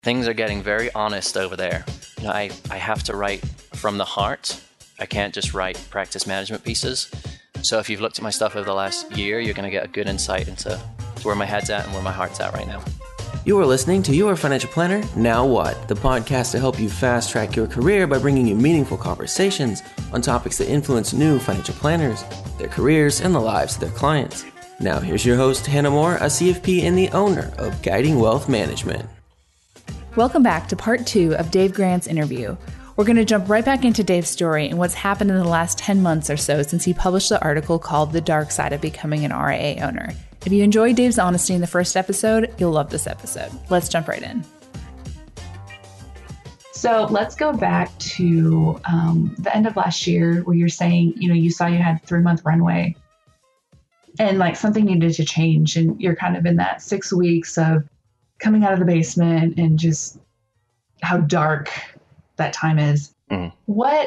Things are getting very honest over there. I have to write from the heart. I can't just write practice management pieces. So if you've looked at my stuff over the last year, you're going to get a good insight into where my head's at and where my heart's at right now. You are listening to Your Financial Planner, Now What? The podcast to help you fast track your career by bringing you meaningful conversations on topics that influence new financial planners, their careers, and the lives of their clients. Now here's your host, Hannah Moore, a CFP and the owner of Guiding Wealth Management. Welcome back to part 2 of Dave Grant's interview. We're going to jump right back into Dave's story and what's happened in the last 10 months or so since he published the article called The Dark Side of Becoming an RIA Owner. If you enjoyed Dave's honesty in the first episode, you'll love this episode. Let's jump right in. So let's go back to the end of last year where you're saying, you saw you had a 3-month runway and like something needed to change. And you're kind of in that 6 weeks of coming out of the basement and just how dark that time is. What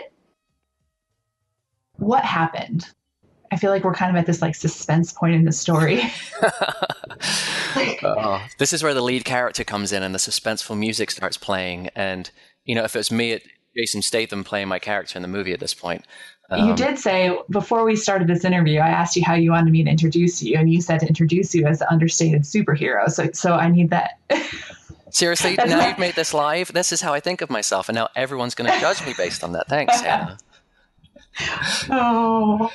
happened? I feel like we're kind of at this like suspense point in the story. This is where the lead character comes in and the suspenseful music starts playing. And, if it was me, Jason Statham playing my character in the movie at this point. You did say before we started this interview, I asked you how you wanted me to introduce you, and you said to introduce you as an understated superhero. So I need that. Seriously, now you've made this live. This is how I think of myself, and now everyone's going to judge me based on that. Thanks, Hannah. Oh,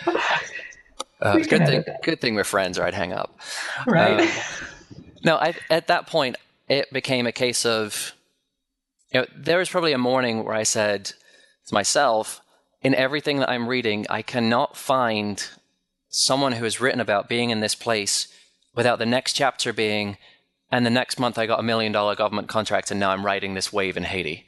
good thing we're friends, or I'd hang up. Right. At that point, it became a case of, there was probably a morning where I said to myself, in everything that I'm reading, I cannot find someone who has written about being in this place without the next chapter being, and the next month I got $1 million government contract and now I'm riding this wave in Haiti.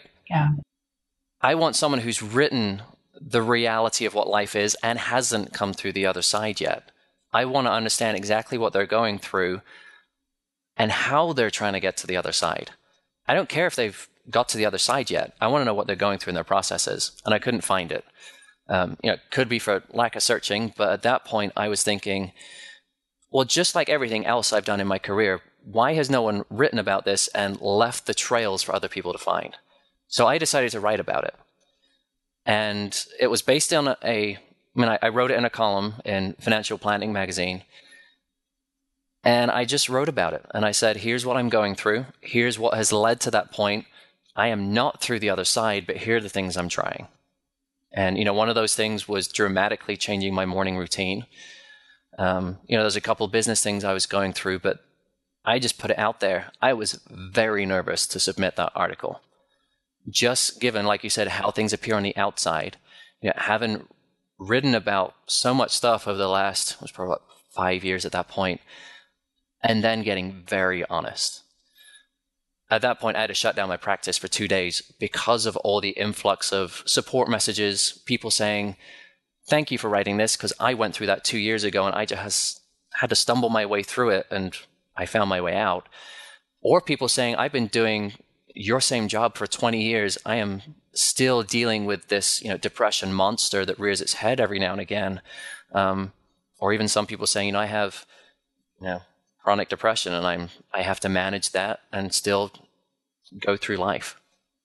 I want someone who's written the reality of what life is and hasn't come through the other side yet. I want to understand exactly what they're going through and how they're trying to get to the other side. I don't care if they've got to the other side yet. I want to know what they're going through in their processes, and I couldn't find it. It could be for lack of searching, but at that point I was thinking, well, just like everything else I've done in my career, why has no one written about this and left the trails for other people to find? So I decided to write about it. And it was based on I wrote it in a column in Financial Planning magazine. And I just wrote about it. And I said, here's what I'm going through. Here's what has led to that point. I am not through the other side, but here are the things I'm trying. And, one of those things was dramatically changing my morning routine. There's a couple of business things I was going through, but I just put it out there. I was very nervous to submit that article. Just given, like you said, how things appear on the outside, having written about so much stuff over the last, it was probably 5 years at that point, and then getting very honest. At that point, I had to shut down my practice for 2 days because of all the influx of support messages, people saying, thank you for writing this, because I went through that 2 years ago and I just had to stumble my way through it and I found my way out. Or people saying, I've been doing your same job for 20 years. I am still dealing with this, depression monster that rears its head every now and again. Or even some people saying, I have, chronic depression and I have to manage that and still go through life.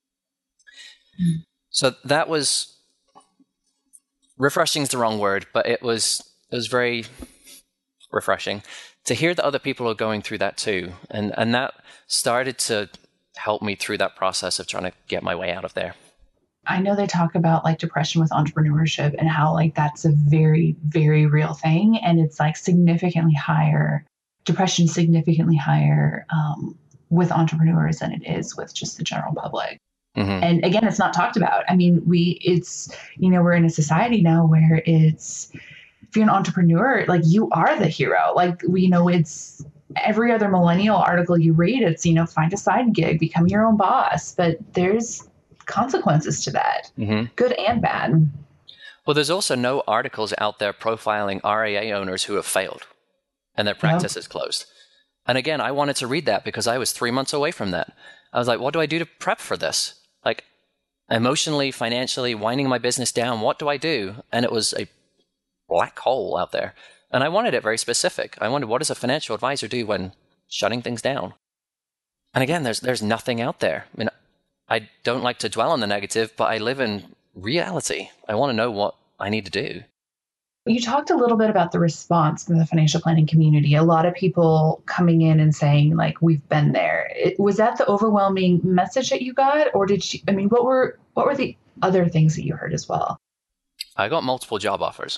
So that was refreshing is the wrong word, but it was very refreshing to hear that other people are going through that too. And that started to help me through that process of trying to get my way out of there. I know they talk about like depression with entrepreneurship and how like that's a very, very real thing. And it's like significantly higher. Depression significantly higher with entrepreneurs than it is with just the general public. Mm-hmm. And again, it's not talked about. I mean, we're in a society now where if you're an entrepreneur, like you are the hero. Like, it's every other millennial article you read, it's, find a side gig, become your own boss. But there's consequences to that, good and bad. Well, there's also no articles out there profiling RIA owners who have failed and their practice is closed. And again, I wanted to read that because I was 3 months away from that. I was like, what do I do to prep for this? Like, emotionally, financially, winding my business down, what do I do? And it was a black hole out there. And I wanted it very specific. I wondered, what does a financial advisor do when shutting things down? And again, there's nothing out there. I mean, I don't like to dwell on the negative, but I live in reality. I want to know what I need to do. You talked a little bit about the response from the financial planning community. A lot of people coming in and saying, like, we've been there. Was that the overwhelming message that you got? Or what were the other things that you heard as well? I got multiple job offers.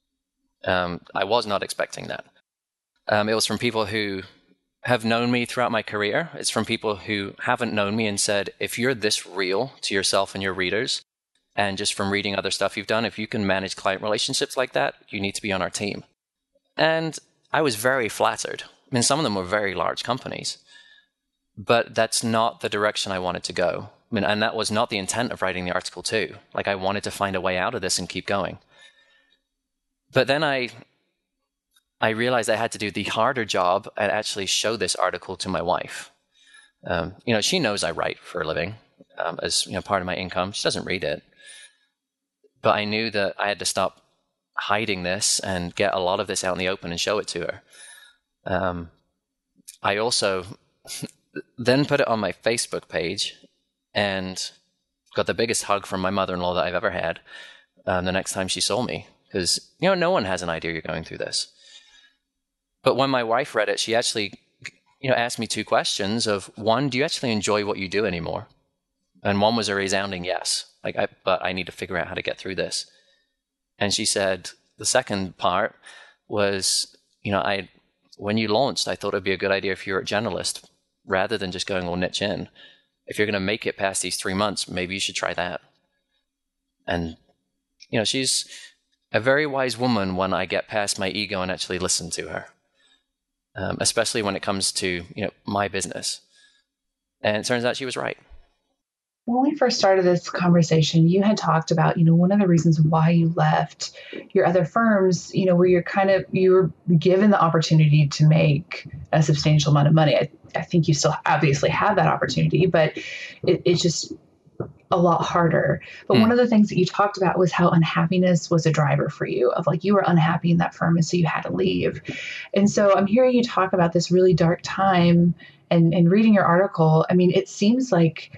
I was not expecting that. It was from people who have known me throughout my career. It's from people who haven't known me and said, if you're this real to yourself and your readers, and just from reading other stuff you've done, if you can manage client relationships like that, you need to be on our team. And I was very flattered. I mean, some of them were very large companies, but that's not the direction I wanted to go. I mean, and that was not the intent of writing the article too. Like, I wanted to find a way out of this and keep going. But then I realized I had to do the harder job and actually show this article to my wife. She knows I write for a living as part of my income. She doesn't read it. But I knew that I had to stop hiding this and get a lot of this out in the open and show it to her. I also then put it on my Facebook page and got the biggest hug from my mother-in-law that I've ever had the next time she saw me. Because, no one has an idea you're going through this. But when my wife read it, she actually, asked me two questions of, one, do you actually enjoy what you do anymore? And one was a resounding yes. But I need to figure out how to get through this. And she said, the second part was, when you launched, I thought it'd be a good idea if you're a generalist, rather than just going all niche in. If you're going to make it past these 3 months, maybe you should try that. And, she's a very wise woman when I get past my ego and actually listen to her, especially when it comes to, my business. And it turns out she was right. When we first started this conversation, you had talked about, one of the reasons why you left your other firms, where you were given the opportunity to make a substantial amount of money. I think you still obviously have that opportunity, but it's just a lot harder. But one of the things that you talked about was how unhappiness was a driver for you, of like, you were unhappy in that firm and so you had to leave. And so I'm hearing you talk about this really dark time and reading your article. I mean, it seems like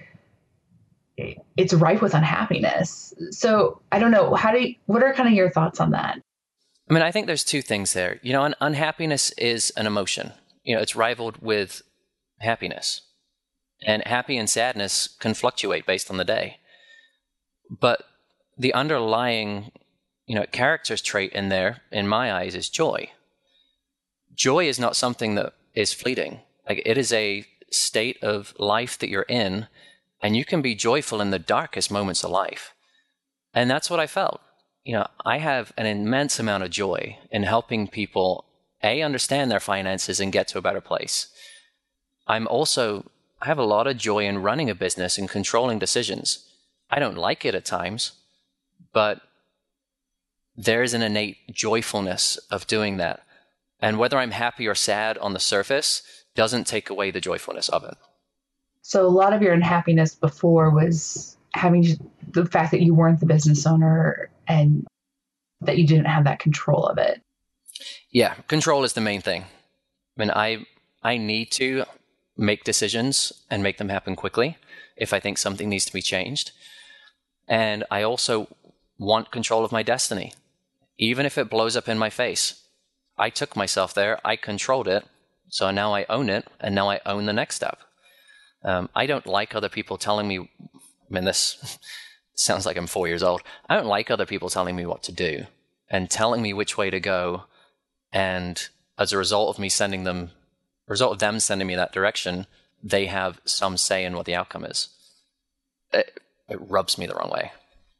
it's rife with unhappiness. So I don't know, what are kind of your thoughts on that? I mean, I think there's two things there. Unhappiness is an emotion. It's rivaled with happiness. And happy and sadness can fluctuate based on the day. But the underlying, character's trait in there, in my eyes, is joy. Joy is not something that is fleeting. Like, it is a state of life that you're in, and you can be joyful in the darkest moments of life. And that's what I felt. I have an immense amount of joy in helping people, understand their finances and get to a better place. I have a lot of joy in running a business and controlling decisions. I don't like it at times, but there is an innate joyfulness of doing that. And whether I'm happy or sad on the surface doesn't take away the joyfulness of it. So a lot of your unhappiness before was the fact that you weren't the business owner and that you didn't have that control of it. Yeah, control is the main thing. I mean, I need to make decisions and make them happen quickly if I think something needs to be changed. And I also want control of my destiny, even if it blows up in my face. I took myself there, I controlled it, so now I own it, and now I own the next step. I don't like other people telling me, this sounds like I'm 4 years old. I don't like other people telling me what to do and telling me which way to go. And as a result of them sending me that direction, they have some say in what the outcome is. It rubs me the wrong way.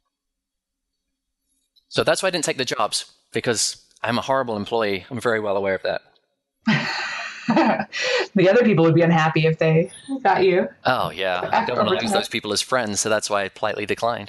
So that's why I didn't take the jobs, because I'm a horrible employee. I'm very well aware of that. The other people would be unhappy if they got you. Oh, yeah. I don't want to lose those people as friends, so that's why I politely declined.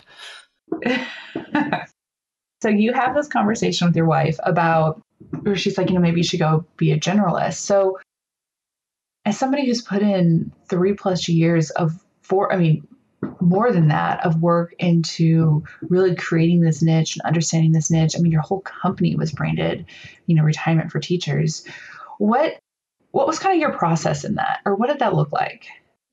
So you have this conversation with your wife about, or she's like, maybe you should go be a generalist. So as somebody who's put in 3+ years more than that, of work into really creating this niche and understanding this niche. Your whole company was branded, retirement for teachers. What was kind of your process in that, or what did that look like?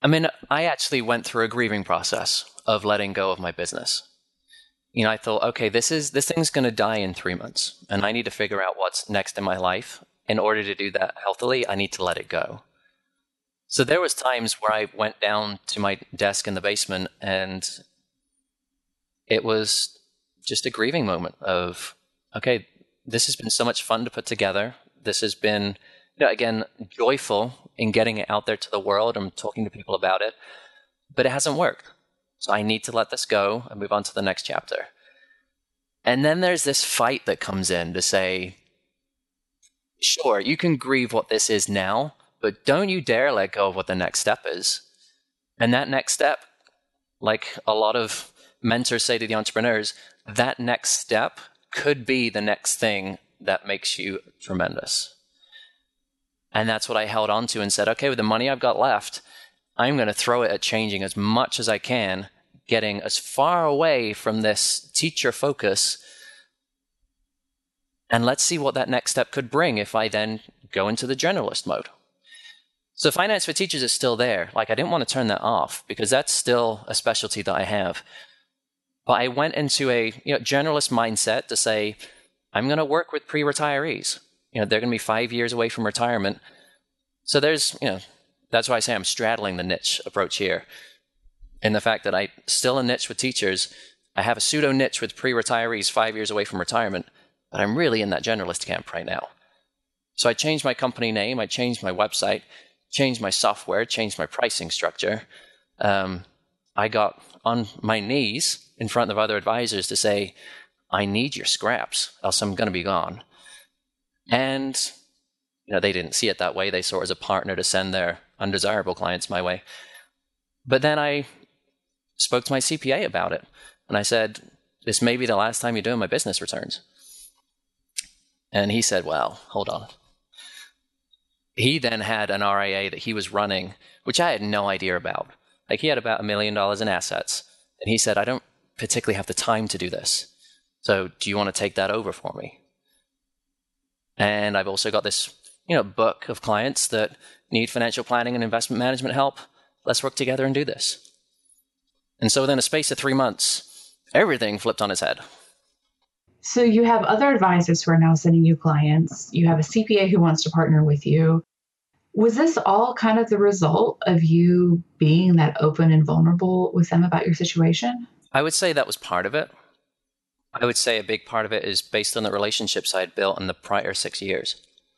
I mean, I actually went through a grieving process of letting go of my business. I thought, okay, this thing's going to die in 3 months, and I need to figure out what's next in my life. In order to do that healthily, I need to let it go. So there was times where I went down to my desk in the basement, and it was just a grieving moment of, okay, this has been so much fun to put together. This has been, again, joyful in getting it out there to the world and talking to people about it, but it hasn't worked. So I need to let this go and move on to the next chapter. And then there's this fight that comes in to say, sure, you can grieve what this is now, but don't you dare let go of what the next step is. And that next step, like a lot of mentors say to the entrepreneurs, that next step could be the next thing that makes you tremendous. And that's what I held on to and said, okay, with the money I've got left, I'm going to throw it at changing as much as I can, getting as far away from this teacher focus. And let's see what that next step could bring if I then go into the generalist mode. So Finance for Teachers is still there. Like, I didn't want to turn that off because that's still a specialty that I have. But I went into a generalist mindset to say, I'm going to work with pre-retirees. They're going to be 5 years away from retirement. So there's, that's why I say I'm straddling the niche approach here. In the fact that I still a niche with teachers, I have a pseudo niche with pre-retirees 5 years away from retirement, but I'm really in that generalist camp right now. So I changed my company name, I changed my website, changed my software, changed my pricing structure. I got on my knees in front of other advisors to say, I need your scraps, else I'm going to be gone. And they didn't see it that way. They saw it as a partner to send their undesirable clients my way. But then I spoke to my CPA about it. And I said, this may be the last time you're doing my business returns. And he said, well, hold on. He then had an RIA that he was running, which I had no idea about. Like, he had about $1 million in assets. And he said, I don't particularly have the time to do this. So do you want to take that over for me? And I've also got this, book of clients that need financial planning and investment management help. Let's work together and do this. And so within a space of 3 months, everything flipped on its head. So you have other advisors who are now sending you clients. You have a CPA who wants to partner with you. Was this all kind of the result of you being that open and vulnerable with them about your situation? I would say that was part of it. I would say a big part of it is based on the relationships I had built in the prior 6 years.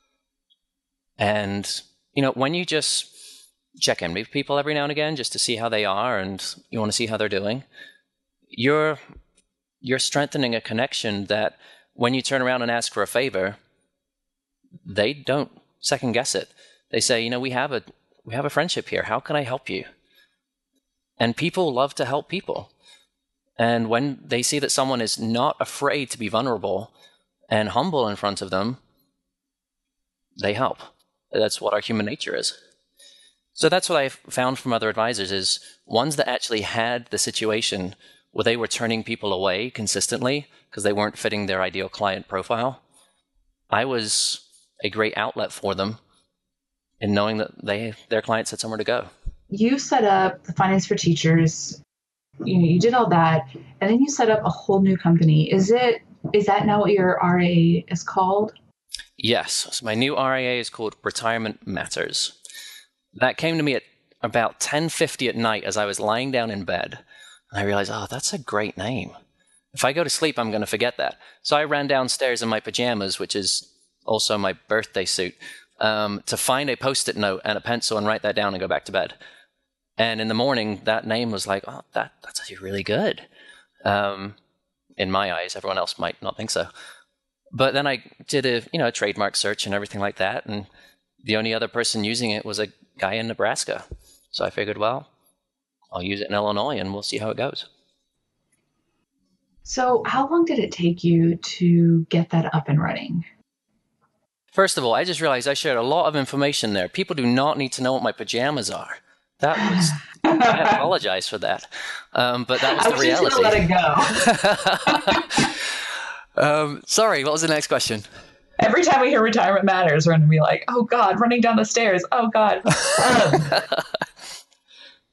And, when you just check in with people every now and again just to see how they are and you want to see how they're doing, you're strengthening a connection that when you turn around and ask for a favor, they don't second guess it. They say, we have a friendship here. How can I help you? And people love to help people. And when they see that someone is not afraid to be vulnerable and humble in front of them, they help. That's what our human nature is. So that's what I've found from other advisors is ones that actually had the situation where they were turning people away consistently because they weren't fitting their ideal client profile. I was a great outlet for them in knowing that their clients had somewhere to go. You set up the Finance for Teachers. You did all that, and then you set up a whole new company. Is that now what your RIA is called? Yes. So my new RIA is called Retirement Matters. That came to me at about 10:50 at night as I was lying down in bed. And I realized, that's a great name. If I go to sleep, I'm going to forget that. So I ran downstairs in my pajamas, which is also my birthday suit, to find a Post-it note and a pencil and write that down and go back to bed. And in the morning, that name was like, that's actually really good. In my eyes, everyone else might not think so. But then I did a trademark search and everything like that. And the only other person using it was a guy in Nebraska. So I figured, well, I'll use it in Illinois and we'll see how it goes. So how long did it take you to get that up and running? First of all, I just realized I shared a lot of information there. People do not need to know what my pajamas are. That was, I apologize for that. But that was the reality. I let it go. Sorry, what was the next question? Every time we hear Retirement Matters, we're going to be like, oh God, running down the stairs. Oh God.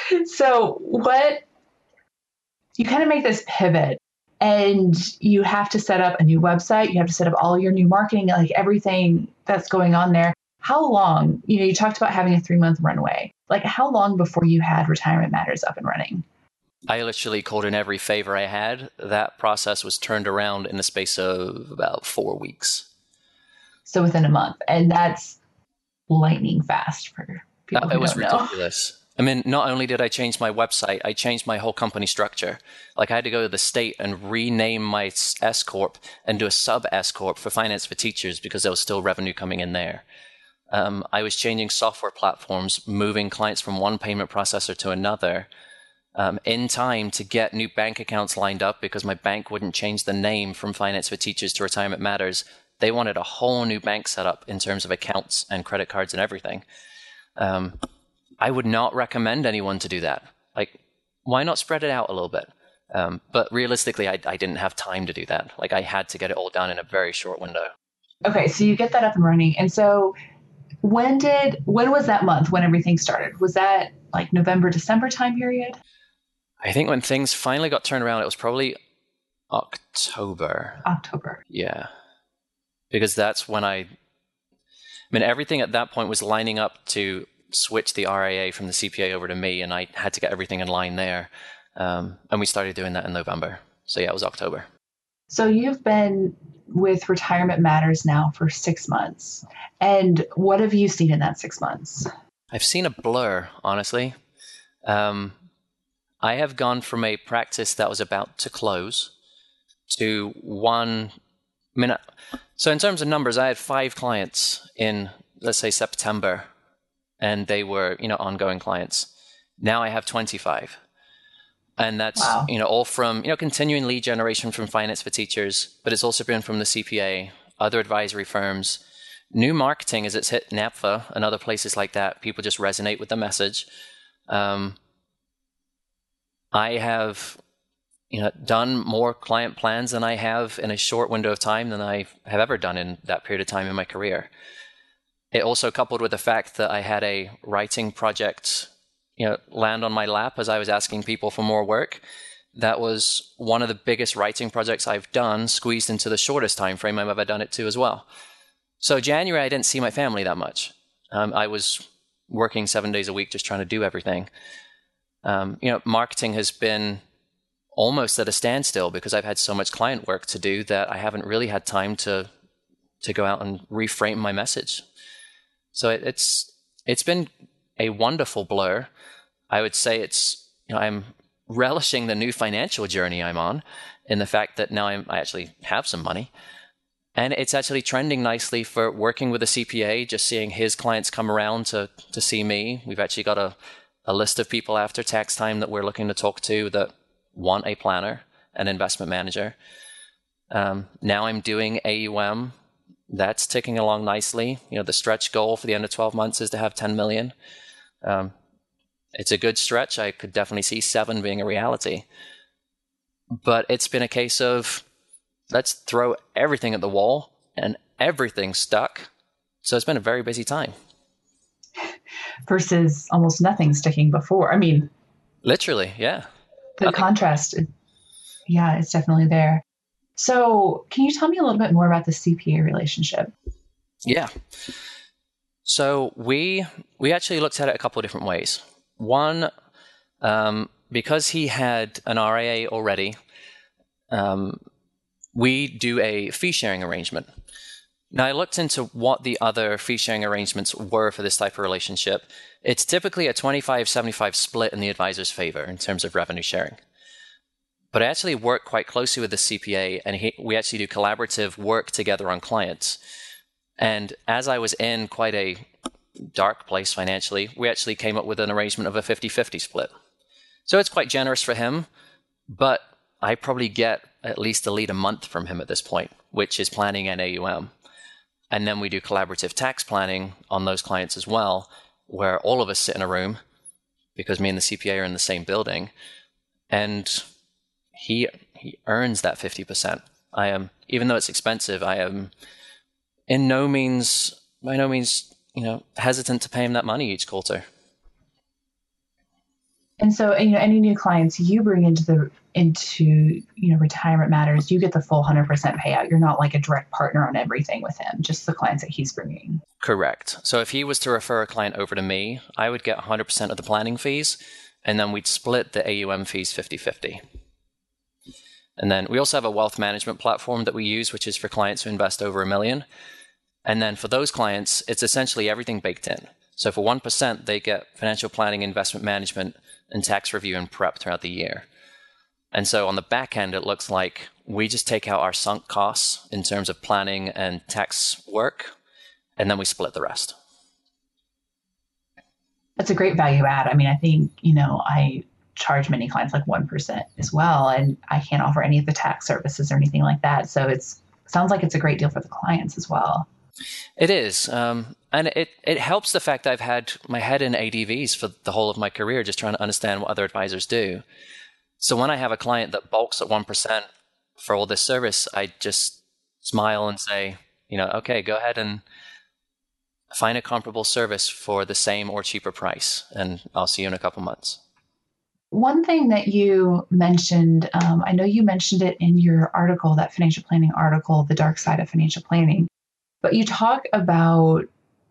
So what you kind of make this pivot and you have to set up a new website, you have to set up all your new marketing, like everything that's going on there. How long, you talked about having a 3-month runway. Like how long before you had Retirement Matters up and running? I literally called in every favor I had. That process was turned around in the space of about 4 weeks. So within a month. And that's lightning fast for people who It was don't know. ridiculous. I mean, not only did I change my website, I changed my whole company structure. Like I had to go to the state and rename my S Corp and do a sub S Corp for Finance for Teachers because there was still revenue coming in there. I was changing software platforms, moving clients from one payment processor to another in time to get new bank accounts lined up because my bank wouldn't change the name from Finance for Teachers to Retirement Matters. They wanted a whole new bank set up in terms of accounts and credit cards and everything. I would not recommend anyone to do that. Like, why not spread it out a little bit? But realistically, I didn't have time to do that. Like, I had to get it all done in a very short window. Okay, so you get that up and running. And so when was that month when everything started? Was that like November, December time period? I think when things finally got turned around, it was probably October. October. Yeah. Because that's when everything at that point was lining up to switch the RIA from the CPA over to me, and I had to get everything in line there. And we started doing that in November. So yeah, it was October. So you've been with Retirement Matters now for 6 months. And what have you seen in that 6 months? I've seen a blur, honestly. I have gone from a practice that was about to close to one. So in terms of numbers, I had 5 clients in, let's say, September, and they were, ongoing clients. Now I have 25. And that's, wow. All from, continuing lead generation from Finance for Teachers, but it's also been from the CPA, other advisory firms, new marketing as it's hit NAPFA and other places like that. People just resonate with the message. I have, done more client plans than I have in a short window of time than I have ever done in that period of time in my career. It also coupled with the fact that I had a writing project land on my lap as I was asking people for more work. That was one of the biggest writing projects I've done, squeezed into the shortest time frame I've ever done it to as well. So January, I didn't see my family that much. I was working 7 days a week just trying to do everything. Marketing has been almost at a standstill because I've had so much client work to do that I haven't really had time to go out and reframe my message. So it's been a wonderful blur. I would say I'm relishing the new financial journey I'm on in the fact that now I actually have some money. And it's actually trending nicely for working with a CPA, just seeing his clients come around to see me. We've actually got a list of people after tax time that we're looking to talk to that want a planner, an investment manager. Now I'm doing AUM. That's ticking along nicely. The stretch goal for the end of 12 months is to have 10 million. It's a good stretch. I could definitely see 7 being a reality. But it's been a case of let's throw everything at the wall, and everything's stuck. So it's been a very busy time. Versus almost nothing sticking before. I mean, literally, yeah. The contrast, it's definitely there. So can you tell me a little bit more about the CPA relationship? Yeah. So we actually looked at it a couple of different ways. One, because he had an RIA already, we do a fee-sharing arrangement. Now, I looked into what the other fee-sharing arrangements were for this type of relationship. It's typically a 25-75 split in the advisor's favor in terms of revenue sharing. But I actually work quite closely with the CPA, and we actually do collaborative work together on clients. And as I was in quite a dark place financially, we actually came up with an arrangement of a 50-50 split. So it's quite generous for him, but I probably get at least a lead a month from him at this point, which is planning and AUM. And then we do collaborative tax planning on those clients as well, where all of us sit in a room because me and the CPA are in the same building, and he earns that 50%. Even though it's expensive, I am by no means, hesitant to pay him that money each quarter. And so, any new clients you bring into Retirement Matters, you get the full 100% payout. You're not like a direct partner on everything with him, just the clients that he's bringing. Correct. So if he was to refer a client over to me, I would get 100% of the planning fees, and then we'd split the AUM fees 50-50. And then we also have a wealth management platform that we use, which is for clients who invest over $1 million. And then for those clients, it's essentially everything baked in. So for 1%, they get financial planning, investment management, and tax review and prep throughout the year. And so on the back end, it looks like we just take out our sunk costs in terms of planning and tax work, and then we split the rest. That's a great value add. I mean, I think, I charge many clients like 1% as well, and I can't offer any of the tax services or anything like that. So sounds like it's a great deal for the clients as well. It is. And it helps the fact that I've had my head in ADVs for the whole of my career, just trying to understand what other advisors do. So when I have a client that bulks at 1% for all this service, I just smile and say, okay, go ahead and find a comparable service for the same or cheaper price, and I'll see you in a couple months. One thing that you mentioned, I know you mentioned it in your article, that financial planning article, The Dark Side of Financial Planning, but you talk about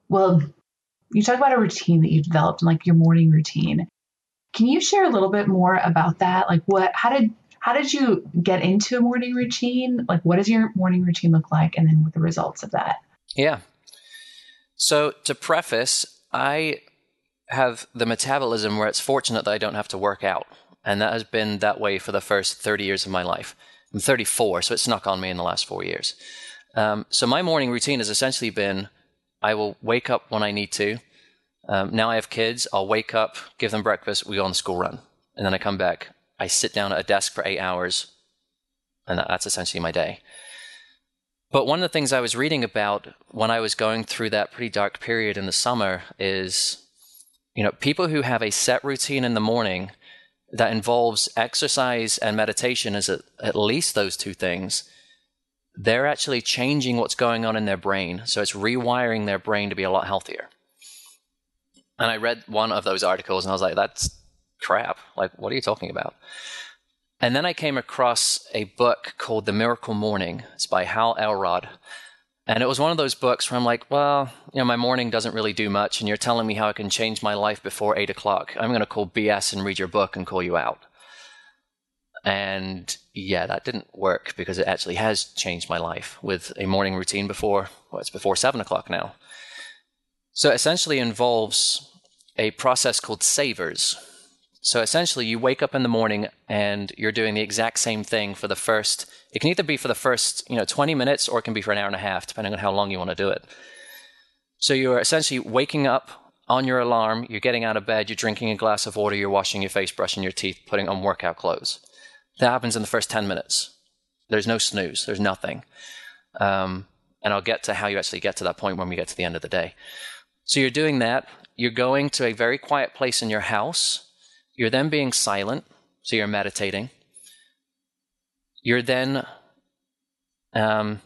a routine that you developed, like your morning routine. Can you share a little bit more about that? Like how did you get into a morning routine? Like what does your morning routine look like? And then what the results of that? Yeah. So to preface, I have the metabolism where it's fortunate that I don't have to work out. And that has been that way for the first 30 years of my life. I'm 34, so it snuck on me in the last 4 years. So my morning routine has essentially been, I will wake up when I need to. Now I have kids. I'll wake up, give them breakfast, we go on the school run. And then I come back. I sit down at a desk for 8 hours, and that's essentially my day. But one of the things I was reading about when I was going through that pretty dark period in the summer is, people who have a set routine in the morning that involves exercise and meditation as at least those two things, they're actually changing what's going on in their brain. So it's rewiring their brain to be a lot healthier. And I read one of those articles and I was like, that's crap. Like, what are you talking about? And then I came across a book called The Miracle Morning. It's by Hal Elrod. And it was one of those books where I'm like, well, my morning doesn't really do much, and you're telling me how I can change my life before 8 o'clock. I'm going to call BS and read your book and call you out. And yeah, that didn't work because it actually has changed my life with a morning routine before 7 o'clock now. So it essentially involves a process called savers. So essentially you wake up in the morning and you're doing the exact same thing for the first, it can either be for the first 20 minutes or it can be for an hour and a half, depending on how long you want to do it. So you're essentially waking up on your alarm, you're getting out of bed, you're drinking a glass of water, you're washing your face, brushing your teeth, putting on workout clothes. That happens in the first 10 minutes. There's no snooze, there's nothing. And I'll get to how you actually get to that point when we get to the end of the day. So you're doing that, you're going to a very quiet place in your house. You're then being silent, so you're meditating. You're then, let's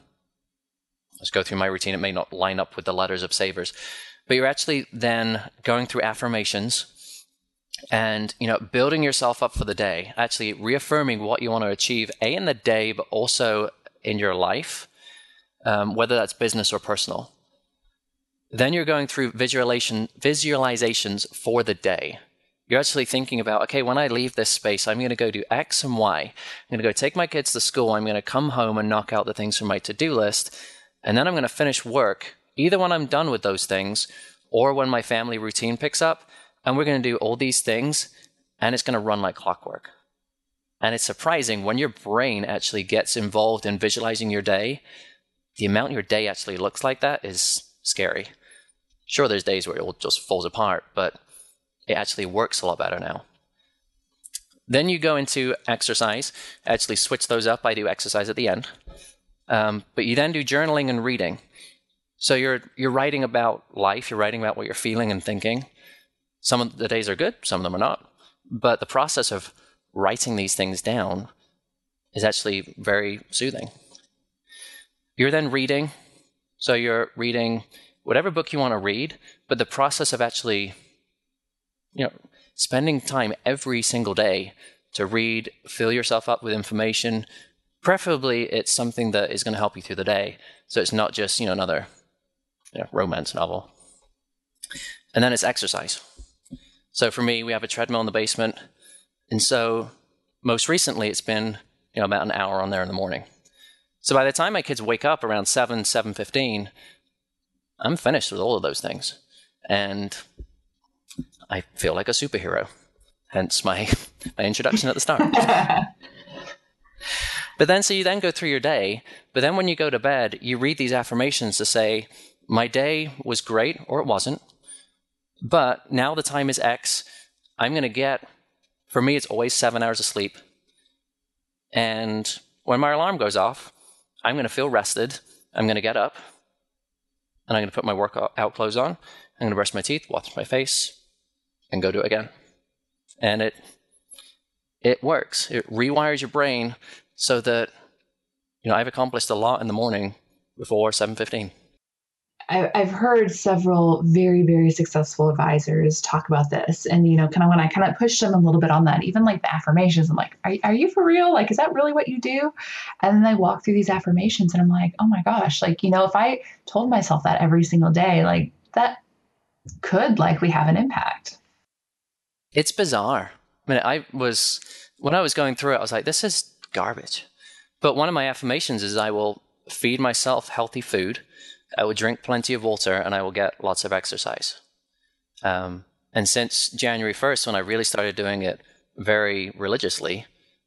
go through my routine. It may not line up with the letters of Savers, but you're actually then going through affirmations and, building yourself up for the day, actually reaffirming what you want to achieve, in the day, but also in your life, whether that's business or personal. Then you're going through visualizations for the day. You're actually thinking about, okay, when I leave this space, I'm going to go do X and Y. I'm going to go take my kids to school. I'm going to come home and knock out the things from my to-do list. And then I'm going to finish work, either when I'm done with those things or when my family routine picks up. And we're going to do all these things, and it's going to run like clockwork. And it's surprising when your brain actually gets involved in visualizing your day, the amount your day actually looks like that is scary. Sure, there's days where it all just falls apart, but it actually works a lot better now. Then you go into exercise. Actually switch those up. I do exercise at the end. But you then do journaling and reading. So you're writing about life. You're writing about what you're feeling and thinking. Some of the days are good. Some of them are not. But the process of writing these things down is actually very soothing. You're then reading. So you're reading whatever book you want to read. But the process of actually spending time every single day to read, fill yourself up with information. Preferably, it's something that is going to help you through the day. So it's not just, another romance novel. And then it's exercise. So for me, we have a treadmill in the basement. And so most recently, it's been about an hour on there in the morning. So by the time my kids wake up around 7:15, I'm finished with all of those things. And I feel like a superhero. Hence my introduction at the start. But then, so you then go through your day. But then when you go to bed, you read these affirmations to say, my day was great, or it wasn't. But now the time is X. I'm going to get, for me, it's always 7 hours of sleep. And when my alarm goes off, I'm going to feel rested. I'm going to get up. And I'm going to put my workout clothes on. I'm going to brush my teeth, wash my face, and go do it again. And it works. It rewires your brain so that, I've accomplished a lot in the morning before 7:15. I've heard several very, very successful advisors talk about this. And, kind of when I kind of pushed them a little bit on that, even like the affirmations, I'm like, are you for real? Like, is that really what you do? And then they walk through these affirmations and I'm like, oh my gosh, like, if I told myself that every single day, like that could likely have an impact. It's bizarre. When I was going through it, I was like, this is garbage. But one of my affirmations is I will feed myself healthy food. I will drink plenty of water, and I will get lots of exercise. And since January 1st, when I really started doing it very religiously,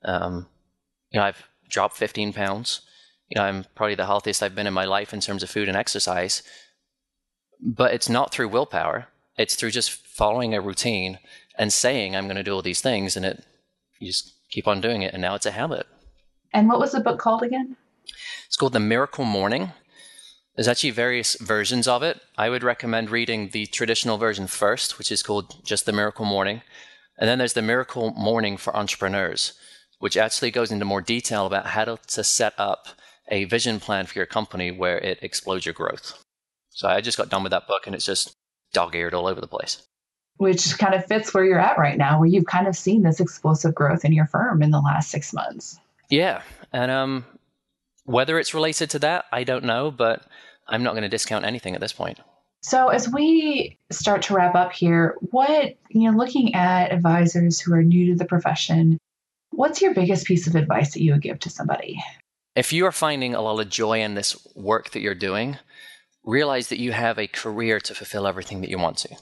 I've dropped 15 pounds. I'm probably the healthiest I've been in my life in terms of food and exercise. But it's not through willpower. It's through just following a routine and saying I'm going to do all these things, and you just keep on doing it, and now it's a habit. And what was the book called again? It's called The Miracle Morning. There's actually various versions of it. I would recommend reading the traditional version first, which is called just The Miracle Morning. And then there's The Miracle Morning for Entrepreneurs, which actually goes into more detail about how to set up a vision plan for your company where it explodes your growth. So I just got done with that book, and it's just dog-eared all over the place. Which kind of fits where you're at right now, where you've kind of seen this explosive growth in your firm in the last 6 months. Yeah. And whether it's related to that, I don't know, but I'm not going to discount anything at this point. So as we start to wrap up here, looking at advisors who are new to the profession, what's your biggest piece of advice that you would give to somebody? If you are finding a lot of joy in this work that you're doing, realize that you have a career to fulfill everything that you want to.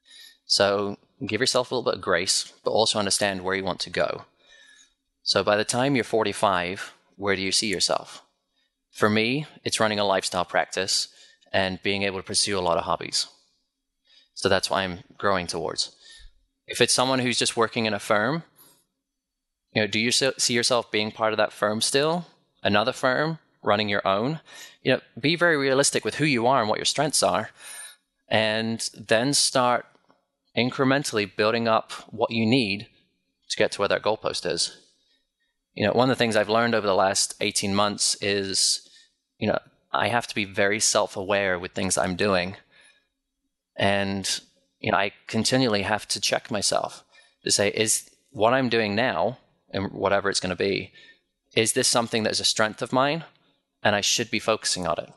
So give yourself a little bit of grace, but also understand where you want to go. So by the time you're 45, where do you see yourself? For me, it's running a lifestyle practice and being able to pursue a lot of hobbies. So that's what I'm growing towards. If it's someone who's just working in a firm, do you see yourself being part of that firm still? Another firm? Running your own? Be very realistic with who you are and what your strengths are, and then start incrementally building up what you need to get to where that goalpost is. One of the things I've learned over the last 18 months is, I have to be very self-aware with things I'm doing. And, I continually have to check myself to say, is what I'm doing now, and whatever it's going to be, is this something that is a strength of mine? And I should be focusing on it.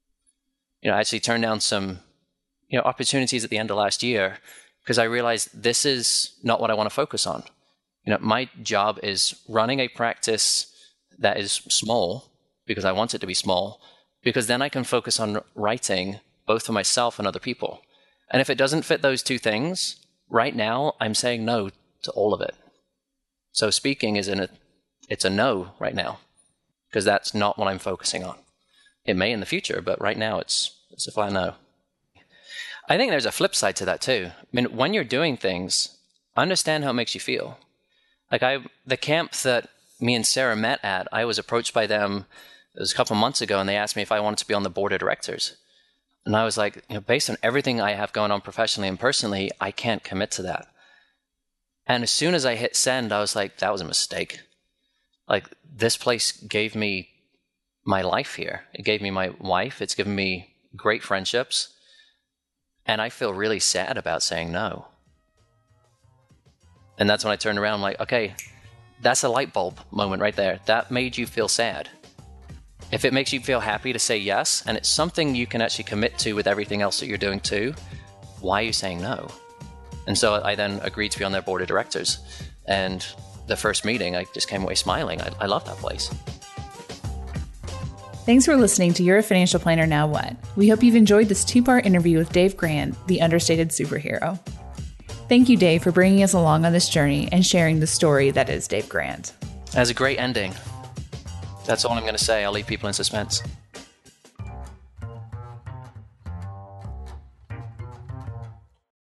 I actually turned down some, opportunities at the end of last year because I realized this is not what I want to focus on. My job is running a practice that is small because I want it to be small, because then I can focus on writing both for myself and other people. And if it doesn't fit those two things, right now I'm saying no to all of it. So speaking it's a no right now, because that's not what I'm focusing on. It may in the future, but right now it's a flat no. I think there's a flip side to that too. When you're doing things, understand how it makes you feel. Like the camp that me and Sarah met at, I was approached by them, it was a couple months ago, and they asked me if I wanted to be on the board of directors. And I was like, based on everything I have going on professionally and personally, I can't commit to that. And as soon as I hit send, I was like, that was a mistake. Like, this place gave me my life here. It gave me my wife. It's given me great friendships. And I feel really sad about saying no. And that's when I turned around, I'm like, okay, that's a light bulb moment right there. That made you feel sad. If it makes you feel happy to say yes, and it's something you can actually commit to with everything else that you're doing too, why are you saying no? And so I then agreed to be on their board of directors. And the first meeting, I just came away smiling. I love that place. Thanks for listening to You're a Financial Planner, Now What? We hope you've enjoyed this 2-part interview with Dave Grant, the understated superhero. Thank you, Dave, for bringing us along on this journey and sharing the story that is Dave Grant. It has a great ending. That's all I'm going to say. I'll leave people in suspense.